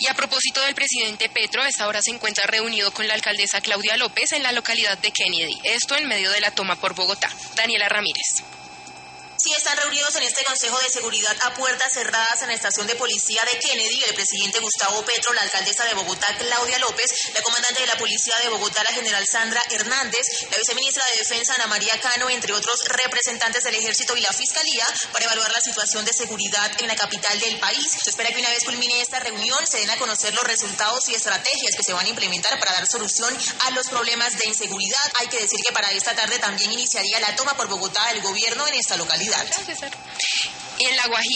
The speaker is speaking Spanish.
Y a propósito del presidente Petro, a esta hora se encuentra reunido con la alcaldesa Claudia López en la localidad de Kennedy. Esto en medio de la toma por Bogotá. Daniela Ramírez. Sí, están reunidos en este Consejo de Seguridad a puertas cerradas en la estación de policía de Kennedy, el presidente Gustavo Petro, la alcaldesa de Bogotá, Claudia López, la comandante de la policía de Bogotá, la general Sandra Hernández, la viceministra de Defensa, Ana María Cano, entre otros representantes del Ejército y la Fiscalía, para evaluar la situación de seguridad en la capital del país. Se espera que una vez culmine esta reunión se den a conocer los resultados y estrategias que se van a implementar para dar solución a los problemas de inseguridad. Hay que decir que para esta tarde también iniciaría la toma por Bogotá del gobierno en esta localidad. Y en La Guajira.